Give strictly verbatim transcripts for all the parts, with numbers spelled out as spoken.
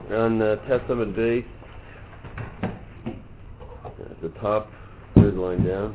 on uh, Testament base, at the top, third line down,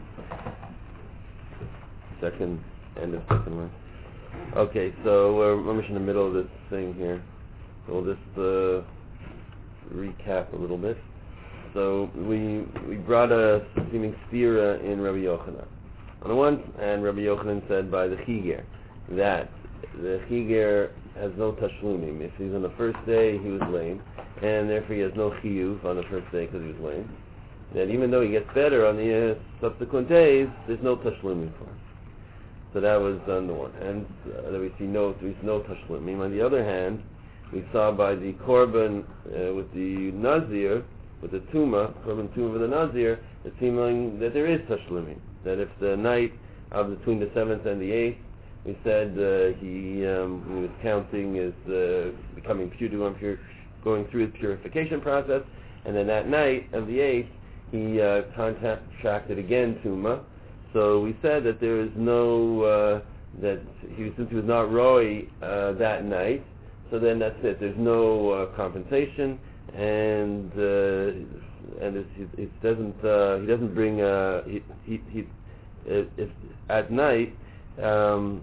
second, end of second line. Okay, so we're almost in the middle of this thing here. So we'll just uh, recap a little bit. So we we brought a seeming stira in Rabbi Yochanan. On the one hand, Rabbi Yochanan said by the Chiger that the Chiger has no tashlumim. If he's on the first day, he was lame, and therefore he has no chiyuv on the first day because he was lame. That even though he gets better on the uh, subsequent days, there's no tashlumim for him. So that was on the one hand, uh, that we see no, we see no tashlumim. On the other hand, we saw by the korban uh, with the nazir, with the tuma, korban tuma with the nazir, it seeming that there is tashlumim. That if the night of between the seventh and the eighth, we said uh, he, um, he was counting as uh, becoming pure, going through his purification process, and then that night of the eighth, he uh, contracted again tuma. So we said that there is no uh, that he since he was not roy uh, that night. So then that's it. There's no uh, compensation, and uh, and it, it, it doesn't uh, he doesn't bring uh, he he, he if, if at night um,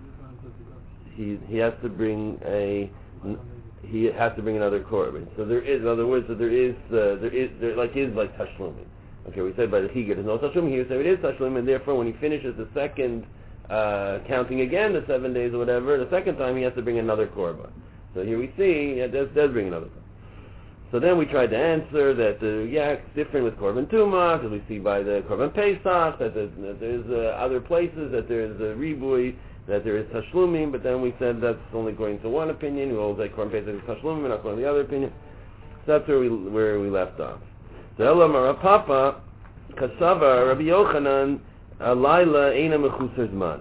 he he has to bring a he has to bring another korban. So there is, in other words, that there is uh, there is there like is like tashlumim. Okay, we said by the Chiger there's no tashlumim. Here, so it is tashlumim, and therefore when he finishes the second uh, counting again the seven days or whatever, the second time he has to bring another korban. So here we see it does, does bring another korban. So then we tried to answer that uh, yeah, it's different with korban tuma because we see by the korban pesach that there's, that there's uh, other places that there's a ribui, that there is tashlumim, but then we said that's only according to one opinion. We hold that korban pesach is tashlumim, and not according to the other opinion. So that's where we where we left off. So Ela Mara Papa Kasava Rabbi Yochanan Alayla Eina Mechusar Zman.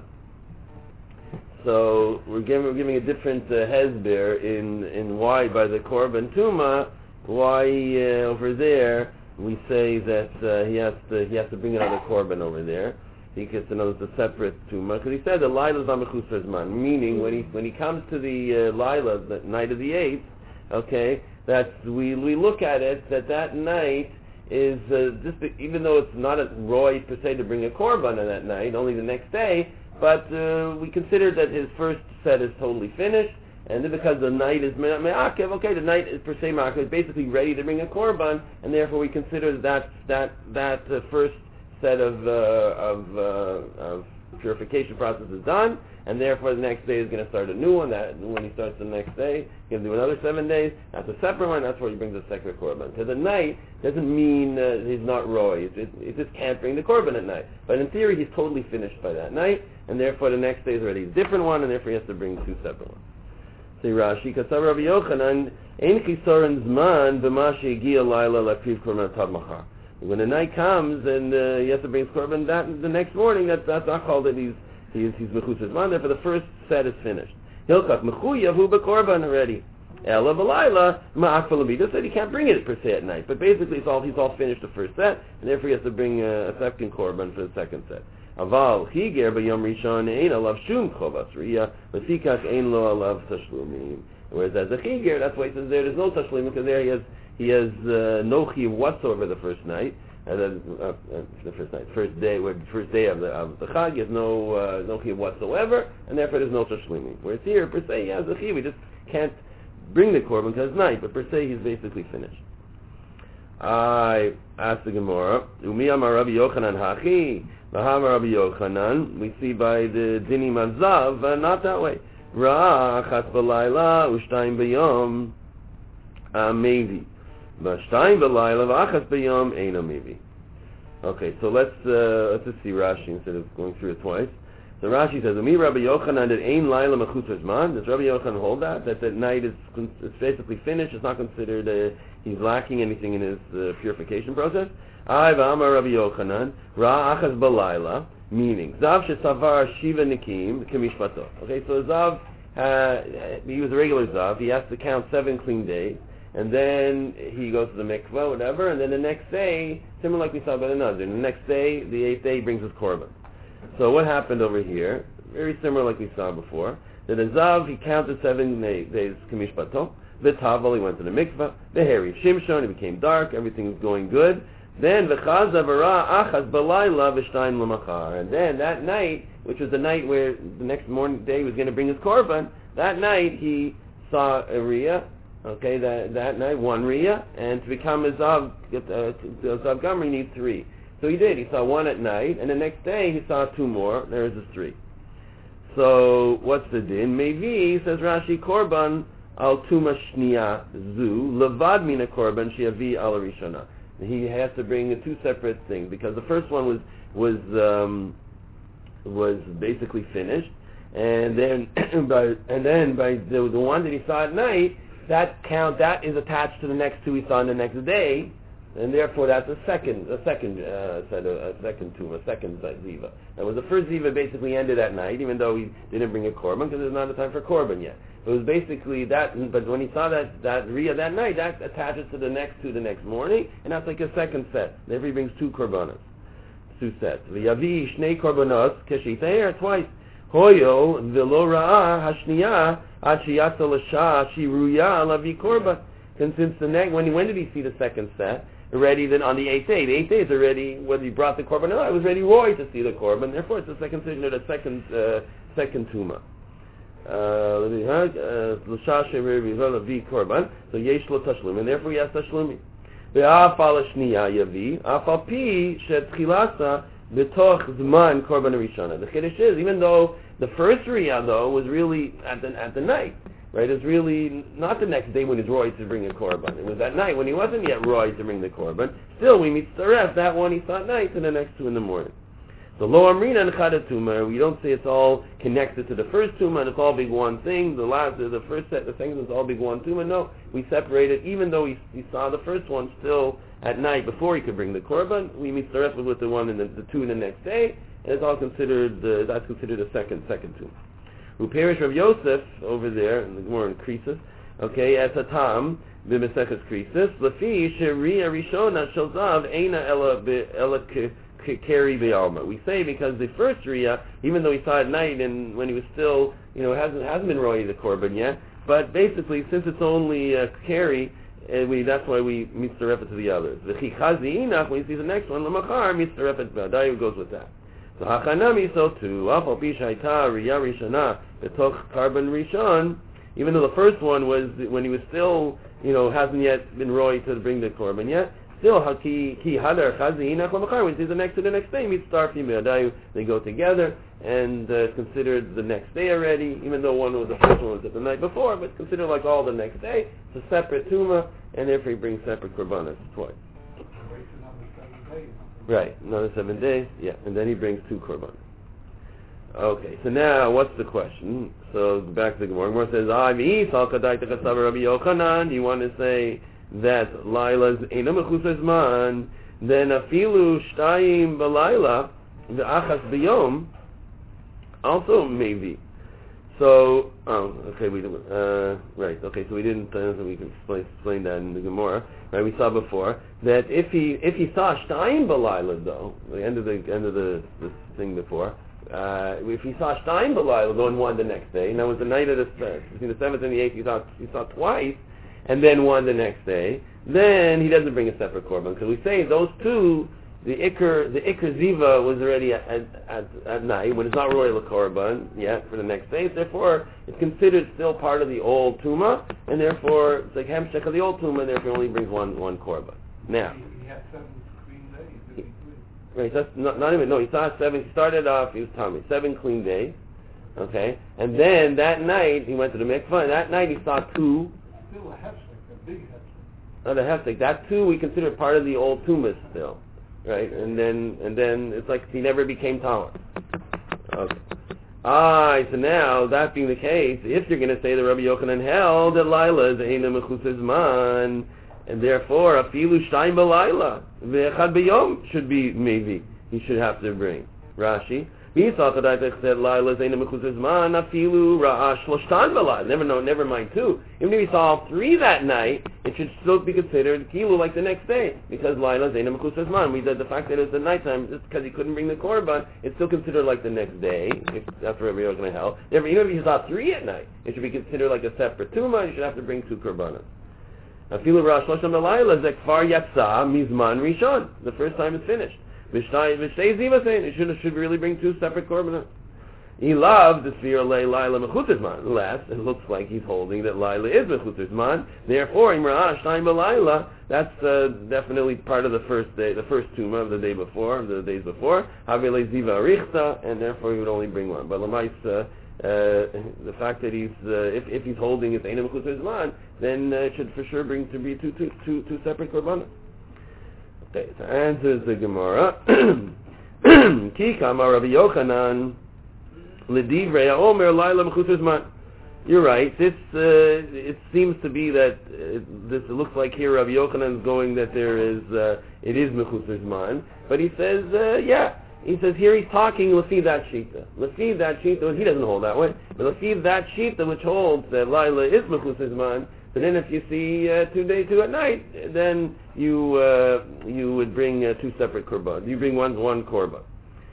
So we're giving we're giving a different uh, hesber in in why by the korban tuma why uh, over there we say that uh, he has to he has to bring another korban over there. He gets to know it's a separate tuma because he said the Laila is not Mechusar Zman, meaning when he when he comes to the uh, Laila, the night of the eighth, okay, that's we we look at it that that night is uh, just the, even though it's not a roy per se to bring a korban on that night, only the next day, but uh, we consider that his first set is totally finished, and then because the night is me'akev, okay, the night is per se me'akev, is basically ready to bring a korban, and therefore we consider that that that uh, first set of uh, of, uh, of purification process is done, and therefore the next day is going to start a new one. That when he starts the next day, he's going to do another seven days. That's a separate one. That's where he brings the second korban. Because the night doesn't mean uh, he's not roy. It, it, it just can't bring the korban at night. But in theory, he's totally finished by that night, and therefore the next day is already a different one, and therefore he has to bring two separate ones. Say Rashi, Kasav Rabbi Yochanan, Ein chisoren zman b'ma she'egia laila lakriv korban tad machar. When the night comes and uh, he has to bring his korban that the next morning, that, that's not called that he's he's he's mechusar zman. Therefore, the first set is finished. Hilchak mechuyav hu b'korban already. Ela v'layla ma'akfal l'midah said he can't bring it per se at night, but basically it's all he's all finished the first set, and therefore he has to bring a, a second korban for the second set. Aval chiger b'yom rishon ein alav shum chovas riyah v'fikach ein lo alav tashlumim. Whereas as a chiger, that's why he says there, there's no tashlumim because there he has. He has uh, no chiyuv whatsoever the first night, and then uh, uh, the first night, first day, the first day of the of the chag, he has no uh, no chiyuv whatsoever, and therefore there's no tashlumim. Whereas here, per se, he has a chiyuv. He just can't bring the korban because it's night, but per se, he's basically finished. I asked the Gemara, Umi amar Rabbi Yochanan hachi, v'hamar Rabbi Yochanan. We see by the dinim azav, uh, not that way. Ra achas b'layla u'shtayim b'yom, uh, maybe. Okay, so let's uh, let's just see Rashi instead of going through it twice. So Rashi says, "Umi Rabbi Yochanan that ein laila mechusar zman." Does Rabbi Yochanan hold that that that night is it's basically finished? It's not considered uh, he's lacking anything in his uh, purification process. I v'amar Rabbi Yochanan ra achas b'layla, meaning zav shesavar shiva nikim k'mishpato. Okay, so zav uh, he was a regular zav. He has to count seven clean days. And then he goes to the mikvah, whatever, and then the next day, similar like we saw by the Nazir, the next day, the eighth day, he brings his korban. So what happened over here, very similar like we saw before, that a Zav, he counted seven days, Kamishpato, V'tavel, he went to the mikvah. V'heri Shimshon, it became dark, everything was going good. Then v'chaza v'ra achas b'layla v'shtayim l'machar. And then that night, which was the night where the next morning day he was going to bring his korban, that night he saw a riyah. Okay, that that night one riyah, and to become a zav, uh, zav gamri needs three. So he did. He saw one at night, and the next day he saw two more. There's his three. So what's the din? Mevi, says Rashi, korban al tuma shniya zu levad mina korban sheyavi al rishona. He has to bring the two separate things because the first one was was um, was basically finished, and then by and then by the the one that he saw at night, that count that is attached to the next two he saw on the next day. And therefore, that's a second, a second uh, set, of, a second tomb, a second ziva. That was the first ziva basically ended at night, even though he didn't bring a korban because there's not a time for korban yet. It was basically that. But when he saw that that riyah that night, that attaches to the next two the next morning, and that's like a second set. Therefore, he brings two korbanos, two sets. V'yavi shnei korbanos keshiteir twice. Hoyo v'lo ra'ah hashniya ad sheyatza l'shah shiruya lavi korban. And since the next, when when did he see the second set? Already then on the eighth day. The eighth day is already, whether he brought the korban or not, it was already roy to see the korban. Therefore, it's the second decision of the second, uh, second tuma. L'shah she'revi vi korban. So yesh lo tashlum, and therefore he has tashlumi. Ve'af al shniya yavi, af al pi she'tchilasa b'toch zman korban rishona. The chiddush is, even though the first riyah though was really at the at the night. Right, it's really not the next day when he's roy to bring a korban. It was that night when he wasn't yet roy to bring the korban. Still, we meet the rest. That one he saw at night, and the next two in the morning. So lo amrina and chada tuma. We don't say it's all connected to the first tuma and it's all big one thing. The last, the first set, the second is all big one tuma. No, we separate it. Even though he, he saw the first one still at night before he could bring the korban, we meet the rest with the one and the, the two the next day, and it's all considered. Uh, that's considered a second second tuma. Who perish Rav Yosef over there in the Gemara in Krisis, okay, at the tam b'meseches Krisis, lefi sheria rishona shalzav eina ela ela keri be'alma. We say because the first riyah, even though he saw at night and when he was still, you know, hasn't hasn't been roy the korban yet, but basically since it's only uh, keri, uh, we that's why we mitzaref it to the others. The chichazi inach when you see the next one lemachar mitzaref it b'adayu goes with that. So hachanami, so too. Afal pi shaita riyah rishana betoch korban rishon. Even though the first one was when he was still, you know, hasn't yet been roy to bring the korban yet. Still, haki ki hadar chazi inach lamachar. When he sees the next to the next day, mitzarfi me'adayu. They go together, and uh, it's considered the next day already. Even though one was the first one was at the night before, but it's considered like all the next day. It's a separate tuma, and therefore he brings separate korbanos twice. Right, another seven days, yeah, and then he brings two korbanos. Okay, so now what's the question? So back to the Gemara. Gemara says, "I Sal Kadai Techasav Rabbi Yochanan." You want to say that Laila's Eina Mechusas Man, then Afilu Shtayim B'Laila V'Achas B'Yom, also maybe. So, oh, okay, we didn't, uh, right, okay, so we didn't, uh, so we can explain, explain that in the Gemara, right, we saw before, that if he, if he saw Shtayim B'Laila, though, the end of the, end of the, the thing before, uh, if he saw Shtayim B'Laila, going one the next day, and that was the night of the, between the seventh and the eighth, he saw, he saw twice, and then one the next day, then he doesn't bring a separate korban, because we say those two, the Iker, the Iker Ziva was already at, at, at night, when it's not royal korban yet for the next day, therefore it's considered still part of the old Tuma, and therefore it's like Hamshech of the old Tuma, and therefore only brings one, one korban. Now, he had seven clean days. he, right, that's not, not even, no, he saw seven, he started off, he was Tommy, seven clean days, okay, and then that night he went to the mikvah, and that night he saw two. Still a hefsek, a big hefsek. Not a hefsek, that two we consider part of the old Tumas still. Right, and then and then it's like he never became taller. Okay. Ah, so now that being the case, if you're going to say that Rabbi Yochanan held that Laila is Eina Mechusas Man, and therefore Afilu Shtayim B'Laila Ve'echad B'Yom should be maybe he should have to bring Rashi. Said Laila is Eina Mechusas Man Afilu Ra'ah Shloshtan B'Laila. Never know, never mind two. Even if he saw all three that night, it should still be considered kilu like the next day, because Laila Zaina Mechusas Man. We said the fact that it's the nighttime, just because he couldn't bring the korban, it's still considered like the next day, if that's where everyone's going to help. Therefore, even if he's out three at night, it should be considered like a separate tuma, you should have to bring two korbanos. Afilu Rosh Hashanah Laila Zekfar Yatsa Mizman Rishon. The first time it's finished. Vishtay Vishtay Ziva saying it should should really bring two separate korbanos. He loved the sphere lay Laila Mechutizman. Unless it looks like he's holding that Laila is Mechutizman. Therefore, Imra'ah Shtayim B'Laila, that's uh, definitely part of the first day, the first tuma of the day before, of the days before. Havele Ziva Arichta, and therefore he would only bring one. But Lamais, uh, uh, the fact that he's uh, if if he's holding his Eina Mechutizman, then uh, it should for sure bring to be two two two two separate korbanos. Okay, so answers the Gemara. Ki Kamar Rabbi Yochanan. You're right. This uh, it seems to be that uh, this it looks like here Rabbi Yochanan is going that there is uh, it is mechutz zman, but he says uh, yeah. He says here he's talking lefi that shita. Lefi that shita. He doesn't hold that way, but lefi that shita which holds that Laila is mechutz zman. So then if you see uh, two day two at night, then you uh, you would bring uh, two separate korban. You bring one one korban.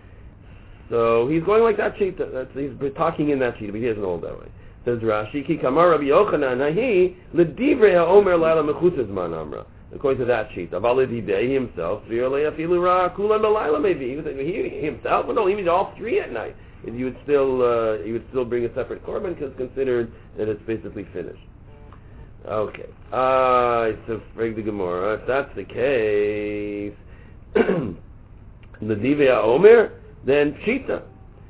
So he's going like that shita. That's, he's talking in that shita, but he doesn't hold that way. Says Rashi, Ki Kamar Rabbi Yochanan Nahi L'divrei Ha'omer Laila Mechutz Zman Amra. According to that shita, Avalididei he himself, V'yolei Afilu Ra Kulan B'Laila maybe. He himself, but no, even all three at night. You would still uh, you would still bring a separate korban because it's considered that it's basically finished. Okay. Ah, uh, so Frag the Gemara. If that's the case, L'divrei Ha'omer. Then Shita.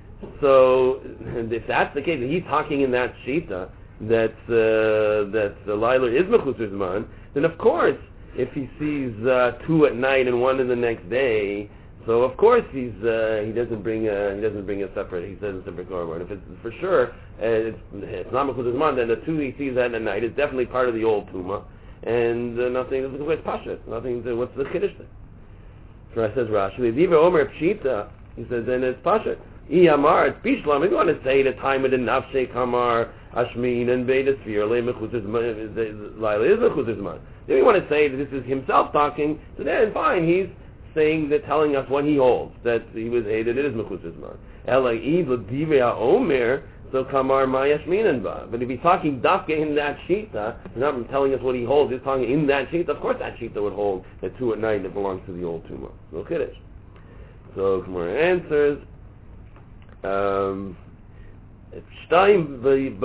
So if that's the case, he's talking in that Shita that uh, that the Laila is Mechutz Zman, then of course if he sees uh, two at night and one in the next day, so of course he's uh, he doesn't bring a, he doesn't bring a separate he says a separate korban. If it's for sure uh, it's, it's not Mechutz Zman, then the two he sees at night is definitely part of the old Tuma, and uh, nothing. It's Pasha. Nothing. To, what's the Kiddush thing? So it says Rashi, L'divrei Omer Pshita. He says, then it's Pasha. Iyamar, it's Bishlam. If you want to say the time of the Nafshe Kamar, Ashmin, and Beta Sphere, Laila is Mechutz. Then you want to say that this is himself talking, so then fine, he's saying that, telling us what he holds, that he was aided, it is Mechutz Zman. Ela'id L'divrei Ha'omer, so Kamar Ma'yashminan Ba. But if he's talking Dafke in that Shita, he's not telling us what he holds, he's talking in that Shita, of course that Shita would hold that two at night that belongs to the old Tuma. No Kiddush. So Gemara answers. Um, Shtayim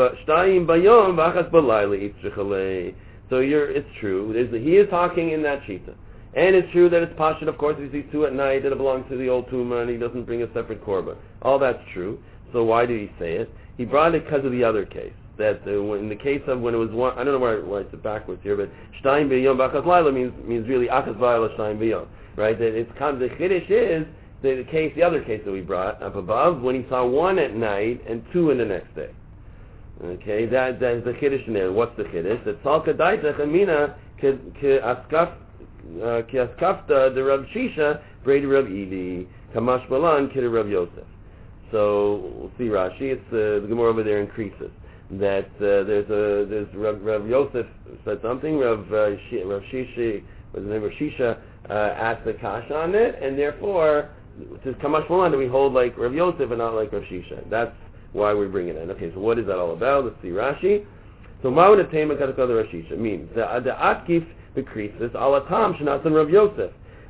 bayom v'achas b'layla itzrichalei. So you're, it's true. There's, he is talking in that shita, and it's true that it's pashut. Of course, if he sees two at night that it belongs to the old tuma, and he doesn't bring a separate korban. All that's true. So why did he say it? He brought it because of the other case. That uh, when, in the case of when it was one, I don't know why, why it's backwards here, but Shtayim bayom v'achas b'layla means means really achas b'layla Shtayim bayom, right? That it's kind of the chiddush is. The case, the other case that we brought up above, when he saw one at night and two in the next day. Okay, that that is the chiddush in there. What's the chiddush? That salka daita chamina ke askaf ke askafta the Rav Shisha brei Rav Idi kamash balan ke Rav Yosef. So we'll see Rashi. It's uh, the Gemara over there increases that uh, there's a there's Rav, Rav Yosef said something. Rav uh, Shi, Rav Shishi, what's the name? Rav Shisha uh, asked the kash on it, and therefore. To Kamash Malan, do we hold like Rav Yosef and not like Rav Shisha? That's why we bring it in. Okay, so what is that all about? Let's see Rashi. So Ma'u Netema Katakad Rav Shisha means the the Atkif decreases Alatam Shnasan Rav Yosef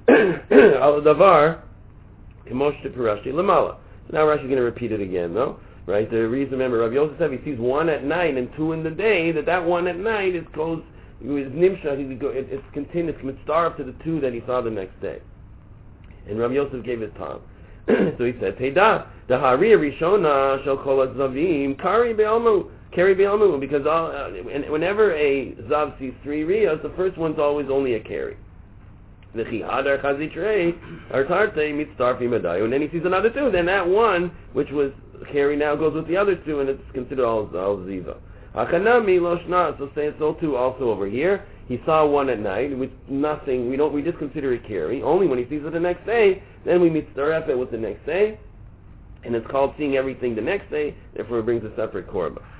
Al Davar Kemosh Rashi Lamala. So now Rashi's going to repeat it again, though, right? The reason, remember, Rav Yosef said he sees one at night and two in the day. That that one at night is close. Is Nimsha. It's continuous. It's mitzvah to the two that he saw the next day. And Rav Yosef gave his time. So he said, Teda, the Hariya Rishona shall call us Zavim, Kari Be'almu, Kari Be'almu, because all, uh, whenever a Zav sees three Riyas, the first one's always only a Kari. The Chihadar Chazitrei, Artarte, Mitzarfi Madayu, and then he sees another two, then that one, which was Kari, now goes with the other two, and it's considered all, all Ziva. Hakanami Loshna, so say so too also over here. He saw one at night, with nothing. We don't. We just consider it carry. Only when he sees it the next day, then we mitzaref it with the next day, and it's called seeing everything the next day. Therefore, it brings a separate korban.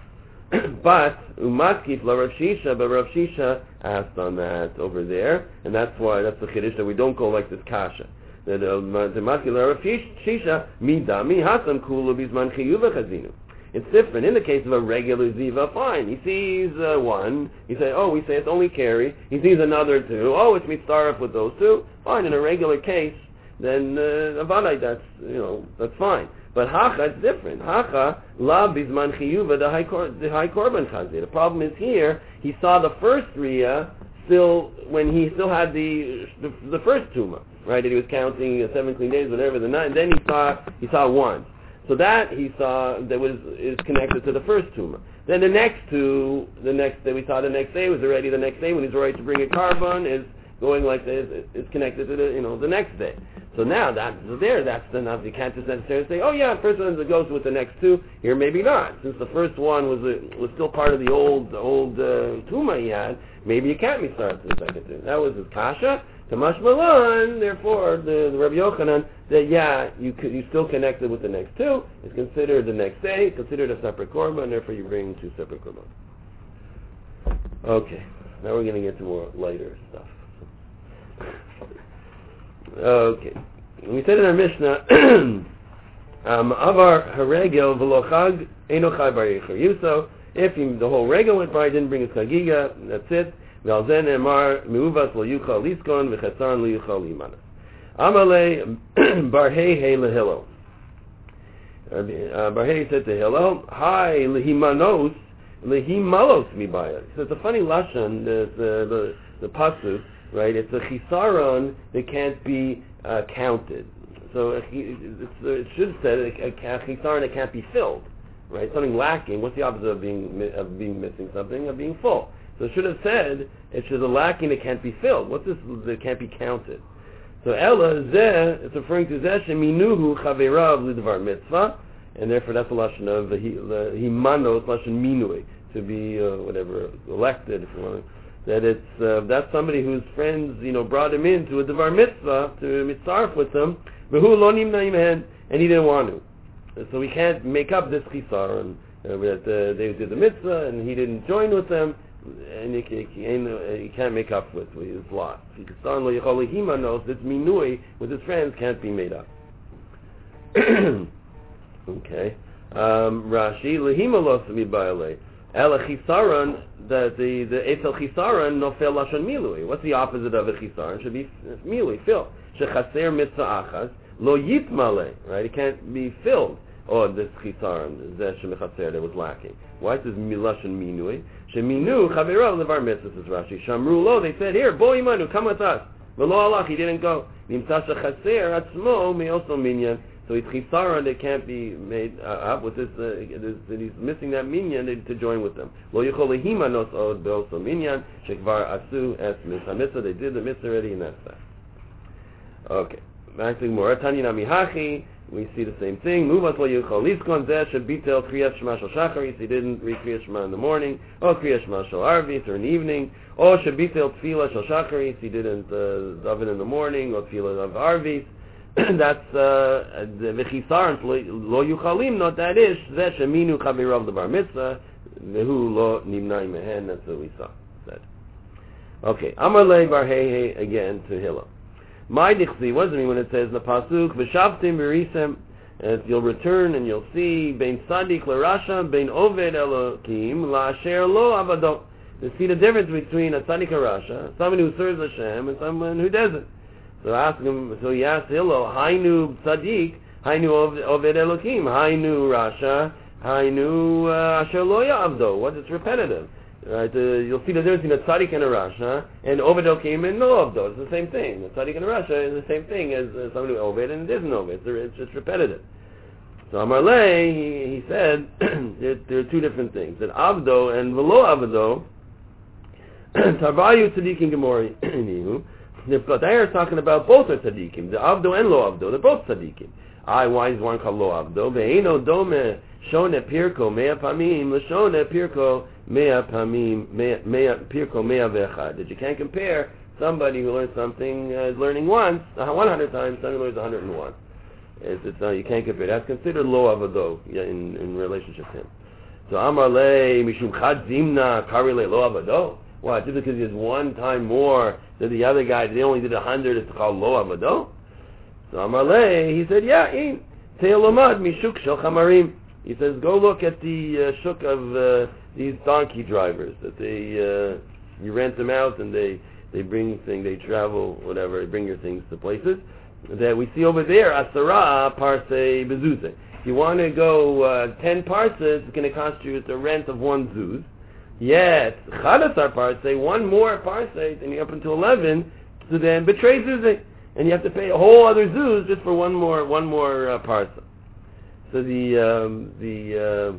But umatkif la Rav Shisha, but Rav Shisha asked on that over there, and that's why that's the chiddush that we don't go like this kasha. That the matkif la Rav Shisha midami hasam kulu bizman chiyuva chazinu. It's different. In the case of a regular ziva, fine. He sees uh, one. He says, oh, we say it's only carry. He sees another two. Oh, it's mitzaref with those two. Fine. In a regular case, then uh, avadai, that's you know that's fine. But hacha, it's different. Hacha la bizman chiyuva the high the high korban chazir. The problem is here. He saw the first riyah still when he still had the the, the first tuma, right? That he was counting uh, seven clean days, whatever the nine. Then he saw he saw one. So that he saw that was is connected to the first tumah. Then the next two, the next day we saw the next day was already the next day when he's ready to bring a carbon is going like this. It's connected to the you know the next day. So now that's there. That's enough. You can't just necessarily say, oh yeah, the first one goes with the next two. Here maybe not, since the first one was a, was still part of the old the old uh, tumah he had. Maybe you can't be started to the second two. That was his kasha. Tamash Malan, therefore, the, the Rabbi Yochanan, that yeah, you could, you still connected with the next two. It's considered the next day, considered a separate korban, and therefore you bring two separate korban. Okay, now we're going to get to more lighter stuff. Okay, we said in our Mishnah, um, Avar Haregel V'lochag Eno Chai Bar Yichur Yuso. If he, the whole regel went by, didn't bring his chagiga, that's it. ועל זה נאמר, מעובס לא יוכל ליסקון וחסרן לא יוכל להימנע. אמר בר ה' להילו. Bar Hey said to Hillel, hi, lehimanos, lehimalos mibaya. So it's a funny lashon, the, the, the, the pasuk, right? It's a chisaron that can't be uh, counted. So it's, it should have said a, a chisaron that can't be filled, right? Something lacking. What's the opposite of being of being missing something? Of being full. So it should have said it should have lacking that can't be filled. What's this that can't be counted? So Ella zeh, it's referring to zeh sheminuhu chaverav lidvar mitzvah, and therefore that's a lashon of the himanos lashon minui, to be uh, whatever elected, if you want. That it's uh, that's somebody whose friends you know brought him in to a dvar mitzvah to mitzarf with them, v'hu lo nimna imen, and he didn't want to. So we can't make up this chisaron uh, that uh, they did the mitzvah and he didn't join with them. And you, you, you can't make up with, with his loss. This minui with his friends can't be made up. Okay. Um, Rashi lehimalos mibayale ela chisaron, that the the etel chisaron nofel lashon milui. What's the opposite of a chisaron? Should be milui, fill. Shechaser mitzvah achas lo yitmale. Right? It can't be filled. Oh, this chisaron, zeh shemechaser that was lacking. Why is this lashon minui? Sheminu chaverav levar mitzvah, says Rashi. Shamru lo, they said, here, bo imanu, come with us. V'lo alach, he didn't go. Nimtza shechaser atzmo me'oso minyan. So it's chisaron that can't be made uh, up with this, uh, this, that he's missing that minyan to join with them. Lo yichol lehimanos od be'oso minyan, shekvar asu es mitzvah. They did the mitzvah already, and that's that. Okay. Back to Gemara. Tanya nami hachi. We see the same thing. Muvas lo yichol liskon zeh shebitel kriyas shema shel shacharis. He didn't read kriyas shema in the morning, or kriyas shema shel arvis, or in the evening, or shebitel tefillah shel shacharis. He didn't uh, daven in the morning, or tefillah of arvis. That's uh, the v'chisaron lo yuchalim. Not that is zeh sheminu chavirav levar mitzvah vehu lo nimnai mehen. That's what we saw. Said. Okay. Amar le bar hei again to Hillel. My dichsi, what does it mean when it says in the pasuk, v'shavtim v'risem, and you'll return and you'll see, bein sadik l'rasha, bein oved elokim, la'asher lo avado. You see the difference between a sadik l'rasha, someone who serves Hashem, and someone who doesn't. So ask him, so he asked Hillel, hainu sadik, hainu oved elokim, hainu rasha, hainu uh, asher lo yavdo. What? It's repetitive. Right, uh, you'll see the difference between a tzaddik and a rasha, and oved okim and no ovdo. It's the same thing. A tzaddik and a rasha is the same thing as uh, somebody who oved and isn't oved. It's, it's just repetitive. So Amar Le, he, he said there, there are two different things. That avdo and velo avdo, tarvayu tzaddikim gemori. The Platayr is talking about both are tzaddikim. The avdo and lo avdo, they're both tzaddikim. I, why is one called lo avdo? Ve'eno dome shone pirko mea pamim l'shone pirko mea pamim mea pirko mea ve'echad. That you can't compare somebody who learns something uh, learning once uh, one hundred times, somebody who learns one hundred and one. It's, it's, uh, you can't compare. That's considered lo avado yeah, in, in relationship to him. So Amar Le Mishum Chad Zimna Karile Lo Avado. Why? Just because he has one time more than the other guy, they only did a hundred, it's called Lo Avado? So Amar Le, he said, yeah, in Teilomad Mishuk Shel Chamarim. He says, go look at the uh, shuk of uh, these donkey drivers, that they, uh, you rent them out and they, they bring things, they travel, whatever, they bring your things to places. That we see over there, Asara Parse Bezuze. If you want to go uh, ten parses, it's going to cost you the rent of one zuz. Yet, Chadasar Parse, one more parse, and you're up into eleven, so then betray zuz, and you have to pay a whole other zuz just for one more one more uh, parse. So the um, the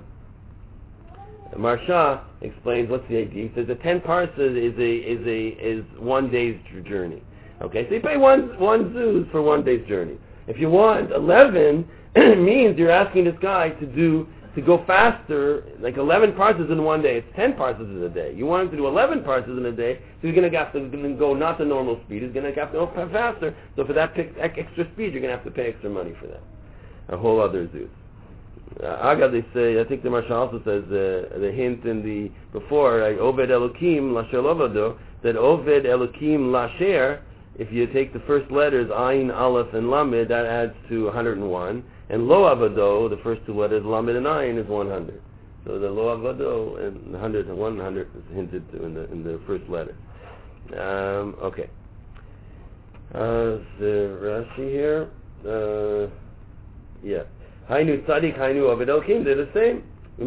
uh, Marsha explains what's the idea. He says the ten parses is a is a is one day's journey. Okay, so you pay one one zuz for one day's journey. If you want eleven, means you're asking this guy to do to go faster, like eleven parses in one day. It's ten parses in a day. You want him to do eleven parses in a day, so he's going to have to go not the normal speed. He's going to have to go faster. So for that extra speed, you're going to have to pay extra money for that. A whole other zuz. Uh, Aga, they say, I think the Marsha also says uh, the hint in the before, uh, Oved Elokim Lasher Lovado, that Oved Elokim Lasher, if you take the first letters, Ayin, Aleph, and Lamed, that adds to one hundred one. And Lo Avado, the first two letters, Lamed and Ayin, is one hundred. So the Lo Avado and one hundred and one hundred is hinted to in the in the first letter. Um, okay. Uh, the Rashi here. Uh, yeah. Hainu Tzadik, Hainu Oved Elokim, they're the same.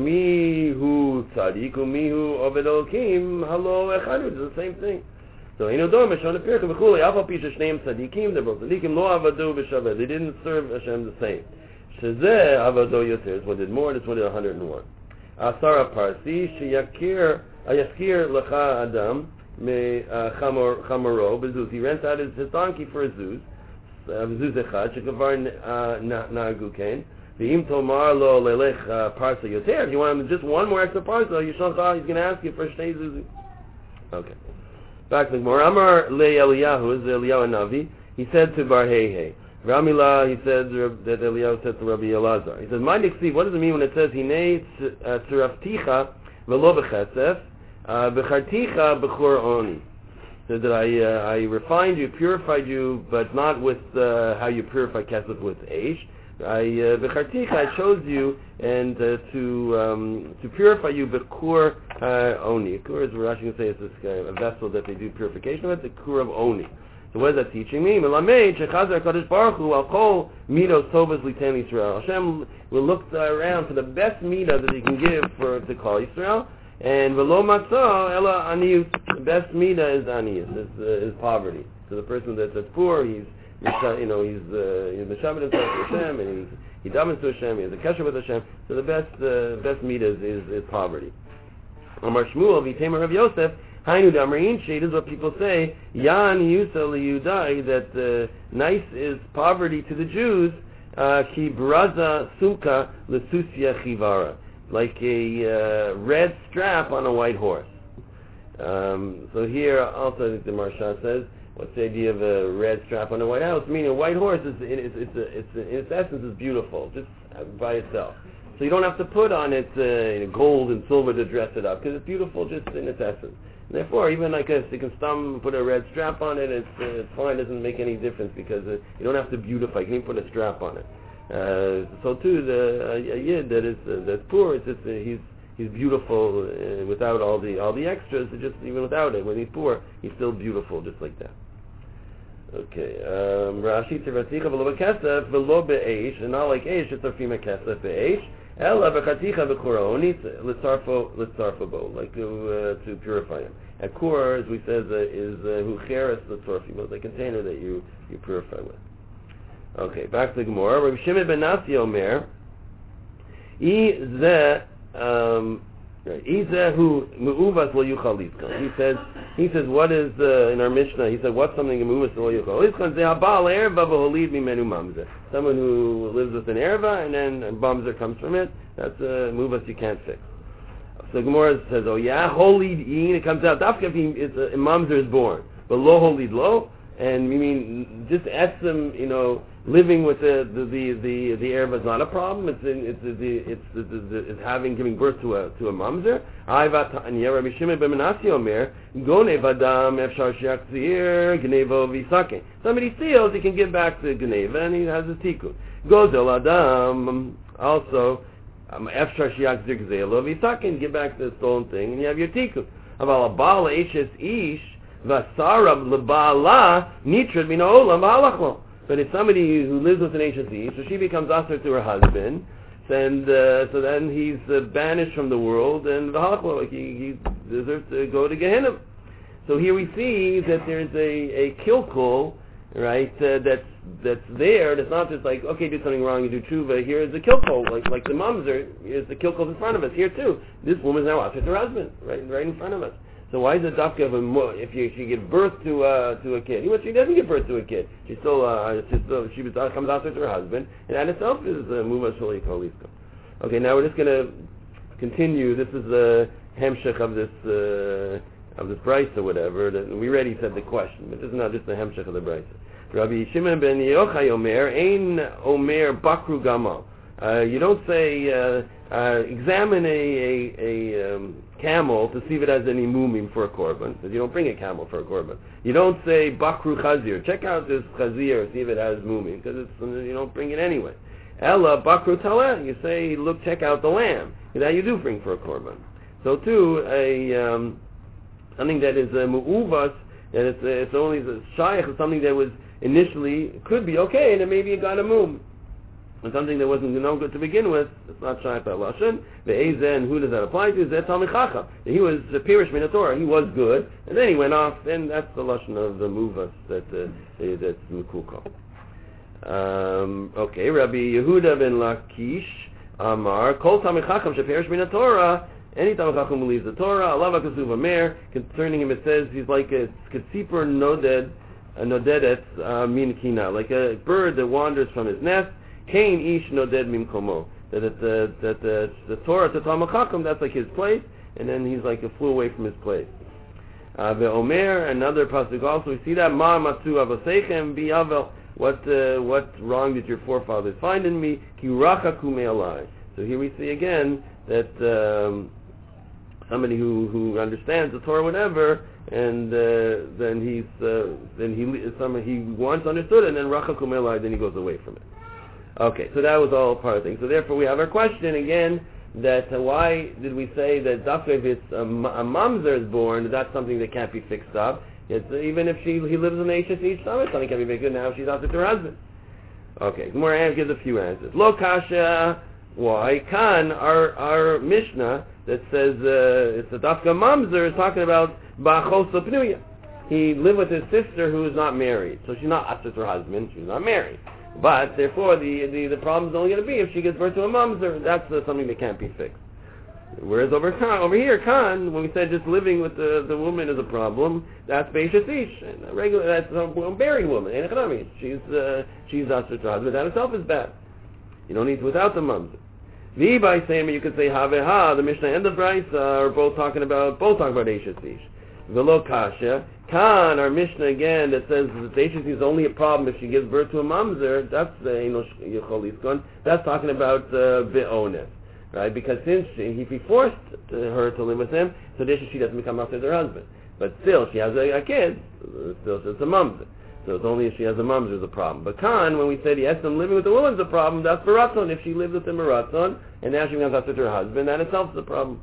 Mihu Tzadik, Mihu Oved Elokim, Halo Echadu, it's the same thing. So Hainu Dom, Meshon Pirka, Bechuli, Alpha Pisha Shneim Tzadikim, they're both Tzadikim, Lo Avadu B'Shaveh, they didn't serve Hashem the same. Shezeh Avado Yoter, is what did more, this one did one hundred one. Asara Parsi, Sheyakir, Ayaskir Lecha Adam, Me Chamoro, Bezuz, he rents out his, his donkey for a zuz, Bezuz Echad, Shekavar Nagu Kain, V'im Tomar Lo Lelech Parsa Yoter, if you want him just one more extra parsa, Yishalcha, he's going to ask you for Shnei Zuzim. Okay. Back to the Gemara. Amar Le Eliyahu, is Eliyahu Navi, he said to Bar Heihe, Ramila, he said that Eliyahu said to Rabbi Elazar. He says, "Mind exceed. What does it mean when it says Hinei tzurafticha v'lo b'chesef b'charticha b'chor oni?" So that I uh, I refined you, purified you, but not with uh, how you purify kesef with eish. I b'charticha I chose you and uh, to um, to purify you b'kur uh, oni. Kur is what Rashi can say is this uh, a vessel that they do purification with. The kur of oni. So what is that teaching me? Melamed shechazar Kadosh Baruch Hu al kol midos tovas liten Yisrael. Hashem will look around for the best midah that He can give for to call Yisrael, and v'lo matzah ela aniyut. The best midah is aniyut, is, uh, is poverty. So the person that's, that's poor, he's you know he's uh, he's meshabbed himself to Hashem, and he's he davens to Hashem, he has a kesher with Hashem. So the best uh, best midah is, is, is poverty. Amar Shmuel v'Tamer Rav Yosef. Hainu Damrin Shade is what people say. Yan Yusa Liyudai, that uh, nice is poverty to the Jews. Ki braza suka lesusia chivara, like a uh, red strap on a white horse. Um, so here also, I think the Marsha says, what's the idea of a red strap on a white horse? Meaning a white horse is, it's, it's, a, it's a, in its essence is beautiful, just by itself. So you don't have to put on it uh, you know, gold and silver to dress it up, because it's beautiful just in its essence. Therefore, even like a, you can stum, put a red strap on it, it's, uh, it's fine, it doesn't make any difference, because uh, you don't have to beautify, you can even put a strap on it. Uh, so too, the uh, a yid that is uh, that's poor, it's just, uh, he's he's beautiful uh, without all the all the extras, just even without it. When he's poor, he's still beautiful, just like that. Okay, Rashi tzivaticha v'lo b'kesef v'lo be'eish, and not like eish, it's a fima kesef be'eish. Ela b'chaticha b'koroni l'tzarfo l'tzarfo bo, like to uh, to purify him. And kur, as we said, uh, is hu cheres l'tzarfi, the container that you you purify with. Okay, back to the Gemara. Rabbi Shimon ben Nasi Omer, I ze um, I ze hu me'uvas lo yuchal lizkan. He says, he says, what is uh, in our Mishnah? He said, what's something me'uvas lo yuchal lizkan? Ze habal erva v'holid mimenu mamzer. Someone who lives with an erva and then a mamzer comes from it. That's a uh, me'uvas you can't fix. So Gemara says, oh yeah, holid in. It comes out. Dafka if a mamzer is born, but lo holid lo. And we mean just etzem, you know, living with the the the the, the erva is not a problem. It's in, it's the it's the, the, the, it's having giving birth to a to a mamzer. Ayvat Tanya Rabbi Shimon ben Menashe Omer Gonev Adam Efshar Shakzir Gnevo Visake. Somebody steals, he can give back the Gneva, and he has his tikkun. Gozel Adam also Efshar Shakzir Gzelo Visake, give back the stolen thing, and you have your tikkun. Aval Abal Eishes Ish Vasarab Lebala Nitrad Mina Olam Halachlo. But if somebody who lives with an H S E, so she becomes usher to her husband, and uh, so then he's uh, banished from the world, and v'halachlo, like he, he deserves to go to Gehenna. So here we see that there's a, a kilkul, right? Uh, that's that's there. That's not just like, okay, do something wrong, you do tshuva. Here's the kilkul, like like the mamzer. Here's the kilkul in front of us. Here too, this woman is now usher to her husband, right, right in front of us. So why is it dafka of a mo- if you, she gives birth to uh, to a kid? Well, she doesn't give birth to a kid. She still uh, she's still she uh, comes out to her husband, and that itself is muva shali kolisko. Okay, now we're just going to continue. This is the hemshech of this uh, of this brayso or whatever. That we already said the question, but this is not just the hemshech of the brayso. Rabbi Shimon ben Yochai Omer ein Omer bakru gamal. Uh, you don't say uh, uh, examine a a, a um, camel to see if it has any mumim for a korban, because you don't bring a camel for a korban. You don't say bakru chazir, check out this chazir, see if it has mumim, because it's, you don't bring it anyway. Ella bakru taleh, you say look, check out the lamb, that you do bring for a korban. So too, a um, something that is a mu'uvas, and it's it's only the shaykh of something that was initially could be okay, and then maybe it got a mum. And something that wasn't no good to begin with, it's not shaykh lashon. The ezen, who does that apply to? Is that Talmid Chacham? He was a pirish min Torah. He was good, and then he went off. And that's the lashon of the muvas that uh, that's mukukah. Um, okay, Rabbi Yehuda ben Lakish Amar Kol Talmid Chacham shepirish min Torah. Any Talmid Chacham who leaves the Torah, Allah v'kasuv Amer. Concerning him, it says he's like a katzipur noded, a nodedet uh, min kina, like a bird that wanders from his nest. Kain ish noded mimkomo. That the that the the Torah to Talmid Chacham, that's like his place, and then he's like a flew away from his place. Uh, the Omer, another pasuk also, we see that ma matu avosechem bi'avel. What uh, what wrong did your forefathers find in me? Ki rachaku me'alai. So here we see again that um, somebody who, who understands the Torah, whatever, and uh, then he's uh, then he some he once understood it, and then rachaku me'alai, then he goes away from it. Okay, so that was all part of things. So therefore we have our question again, that uh, why did we say that dafka if it's a, a mamzer is born, that's something that can't be fixed up. It's, uh, even if she he lives in H S each summer, something can be fixed. Now she's out with her husband. Okay, Gemara gives a few answers. Lo kasha, why? Kan, our, our Mishnah that says uh, it's a dafka mamzer is talking about ba'achos pnuya. He lived with his sister who is not married. So she's not after her husband, she's not married. But therefore, the, the the problem is only going to be if she gives birth to a mamzer. That's uh, something that can't be fixed. Whereas over Khan, over here, Khan, when we said just living with the, the woman is a problem, that's Beishas Ish, and a regular that's a married woman. And economy, she's uh, she's after her husband. That itself is bad. You don't need without the mamzer. The by saying you could say Haveha, the Mishnah and the Brisa are both talking about both talking about Beishas Ish. Velo kasha. Khan, our Mishnah again, that says that the H S C is only a problem if she gives birth to a mamzer, that's the Enosh Yechol Iskon, that's talking about uh, Be'ones, right? Because since she, if he forced her to live with him, so this she doesn't become after her husband. But still, she has a, a kid, still it's a mamzer. So it's only if she has a mamzer is a problem. But Khan, when we said yes, I'm living with a woman's a problem, that's Baratzon. If she lives with him Baratzon, and now she becomes after her husband, that itself is a problem.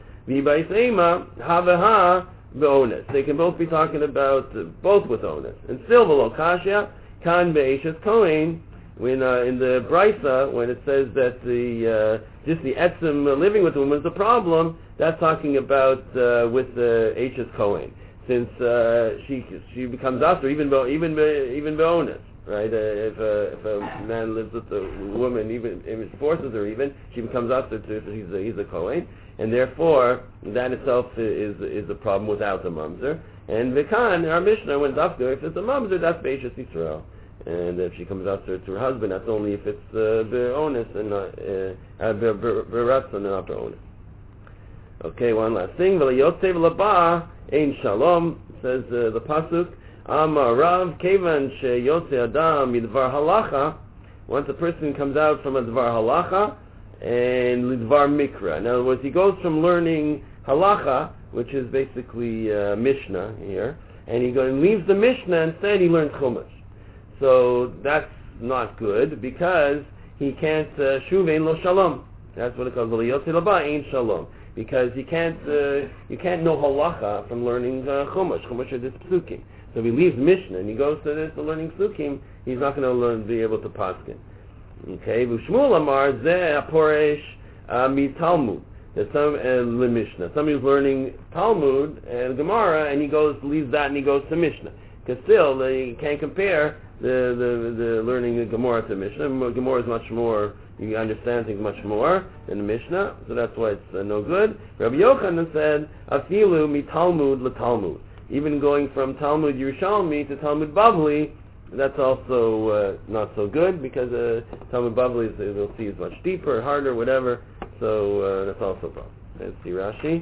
V'bai Seima, Haveha, Be'ones. They can both be talking about uh, both with ones. And still below kasha, kan be'eshes kohen, when uh, in the brisa when it says that the uh, just the etzim uh, living with a woman is a problem, that's talking about uh, with the uh, eshes kohen, since uh, she she becomes after even be, even be, even be'ones, right? Uh, if a if a man lives with a woman, even if he forces her, even she becomes after, so he's a, he's a kohen. And therefore, that itself is is a problem without the mamzer. And Vikan, our Mishnah, when dafka, if it's a mamzer, that's Beishas Yisrael. And if she comes out to, to her husband, that's only if it's be'ones and not be'ratzon and not be'ones. Okay, one last thing. V'layotzev laba ein shalom, says uh, the pasuk. Amar Rav Kevan Sheyotze Adam Midvar Halacha. Once a person comes out from a Dvar Halacha and Lidvar Mikra. In other words, he goes from learning Halacha, which is basically uh, Mishnah here, and he goes and leaves the Mishnah, instead he learns Chumash. So that's not good, because he can't uh, Shuv Ein Lo Shalom. That's what it calls V'Liyotze Laba Ein Shalom. Because you can't uh, you can't know halacha from learning uh, chumash. Chumash are this psukim. So if he leaves Mishnah and he goes to this to learning psukim, he's not going to learn be able to paskin. Okay, V'Shmuel Amar Zeh Aporesh Mi Talmud. There's some uh, the Mishnah. Somebody's learning Talmud and Gemara, and he goes leaves that and he goes to Mishnah. Because still uh, you can't compare the the the learning of Gemara to Mishnah. Gemara is much more. You understand things much more than the Mishnah, so that's why it's uh, no good. Rabbi Yochanan said, "Afilu mi Talmud le Talmud." Even going from Talmud Yerushalmi to Talmud Bavli, that's also uh, not so good, because uh, Talmud Bavli, is, we'll see, is much deeper, harder, whatever. So uh, that's also a problem. Let's see Rashi.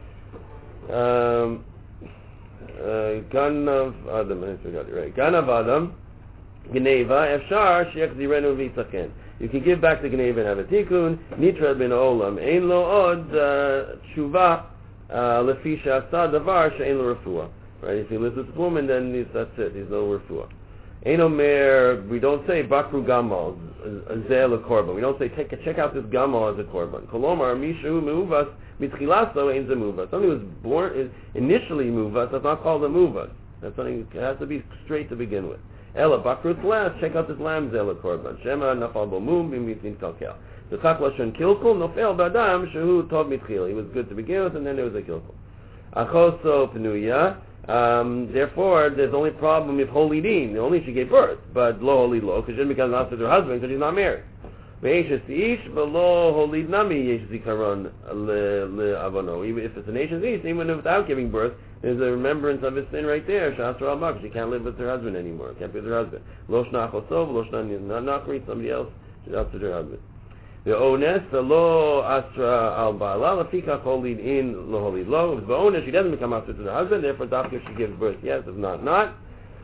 Um, uh, Ganav Adam, I forgot it right. Ganav Adam, Geneva, Efshar Shechzirenu v'Yitzaken. You can give back the Geneva and have a tikkun. Nitra ben olam ein lo od tshuva lefi she'asa davar she'ein lo refuah. Right? If he lives with a woman, then he's, that's it. He's no refuah. Ein omer. We don't say bakru gamal zeh lekorban. We don't say take check out this gamal as a korban. Kolomar mishu meuvas mitchilaso ein ze muvas. Something was born is initially muvas. That's not called a muvas. That's something. It has to be straight to begin with. Ella bakrut last, check out this lamb zela korban. Shema nafal bomum b'mitzin kalkel. The chak lashon kilkul nofel b'adam shehu tov mitchil. He was good to begin with, and then there was a kilkul. Achoso pnuya. Um, therefore, there's only problem if holy din. Only she gave birth, but lo holy lo, because she didn't become after her husband because she's not married. Ve'eshes ish below holy nami yesh zikaron le avono. Even if it's a nation's ish, even without giving birth, there's a remembrance of his sin right there. Shasra al-Bak. She can't live with her husband anymore. Can't be with her husband. Lo shna chosov, lo shna nachri, somebody else. She's out to her husband. The ones, the lo asra al-Ba'ala, lafika holid in lo holid lo. If the ones, she doesn't become after to her husband, therefore after she gives birth, yes. If not, not.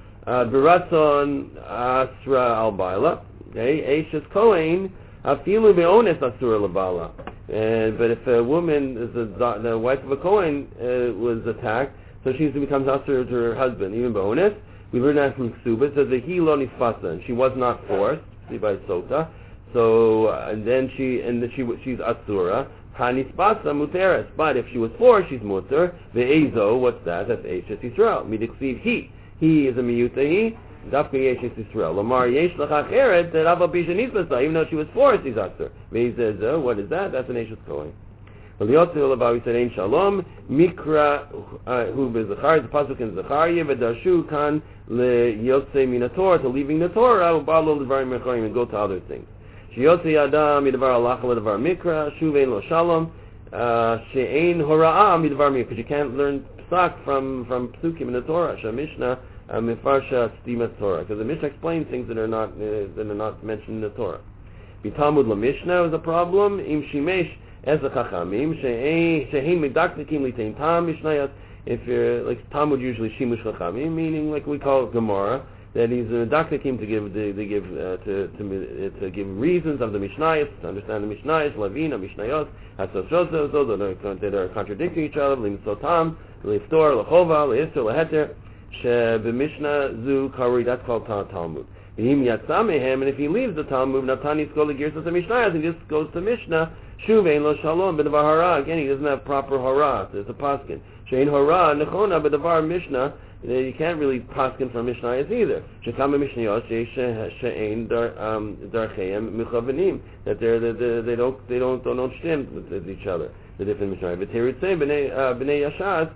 Beratzon asra al-Ba'ala. Okay, Eishes Kohen, afilu be'ones asura al-Ba'ala. But if a woman, is a, the wife of a Kohen, uh, was attacked, so she becomes after to her husband, even bonus. We learn that from Ksuba. It says that he lo nifasa, and she was not forced, see by Sota. So uh, and then she and then she she's asura. Hanispasa muteres. But if she was forced, she's muter. Ve'ezo, what's that? That's Eishes Yisrael. Midiksiv he. He is a miyuta he. Dafka Eishes Yisrael. Lamar yesh lachach eret that Ava Bisha Nisbasa. Even though she was forced, he's asur. Ve'ezo, what is that? That's an Eishes Kohen. We said Ein Shalom Mikra Hu Bezachar. The pasuk in Zechariah v'darshu kan leyotze minator, to leaving the Torah ubalo l'dvarim mechorim, and go to other things. Sheyotze Adam midvar halacha l'dvar mikra shuv ein lo shalom she'ein hora'ah midvar mikra, because you can't learn psak from from psukim in the Torah. Shamishnah mifarsha stimat Torah, because the Mishnah explains things that are not uh, that are not mentioned in the Torah. Bitalmud l'mishnah is a problem. Im shimesh as a chachamim, shehein medaktikim litain tam mishnayot. If you're like Talmud, usually shimush chachamim, meaning like we call it Gemara, that he's a medaktikim to give to, to give uh, to, to to give reasons of the mishnayot, to understand the mishnayot, lavina mishnayot, hasosrosos, that are contradicting each other. Limsotam, liftor, lachova, leisur, leheter, she b'mishnah zu kari. That's called Talmud. And if he leaves the Talmud, Natani Skola Girsas and Mishnayos, and just goes to Mishnah, Shuv ein lo shalom b'davar hara. Again, he doesn't have proper hara. It's a paskin. Shein hara nechona b'davar Mishnah. You can't really paskin from Mishnayos either. Shekama Mishnayos shein darcheim mechavanim. That they're they don't they don't don't understand with each other. The different Mishnayos. V'teritzei b'nei b'nei Yashas.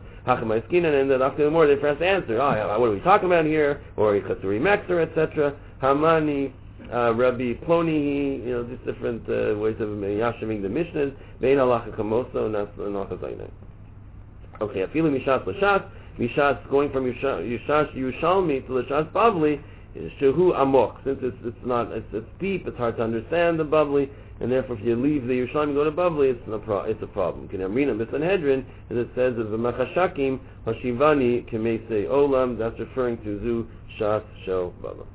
And then after the more they first answer, oh, what are we talking about here? Or Chatzuri Mekser, et cetera. Hamani, uh, Rabbi Ploni, you know, just different uh, ways of yashiving the Mishnahs. Vein halacha kamoso, and that's halacha zaynai. Okay, afilu mishas l'shas, mishas going from Yushash Yushalmi to l'shas Bavli is shehu amok. Since it's it's not it's, it's deep, it's hard to understand the Bavli. and therefore if you leave the Yerushalayim and go to Bavli, it's, no pro- it's a problem. Kinamrina B'Sanhedrin, as it says of the Machashakim, Hashivani Kemesei Olam, that's referring to Zu Shas Shel Bava.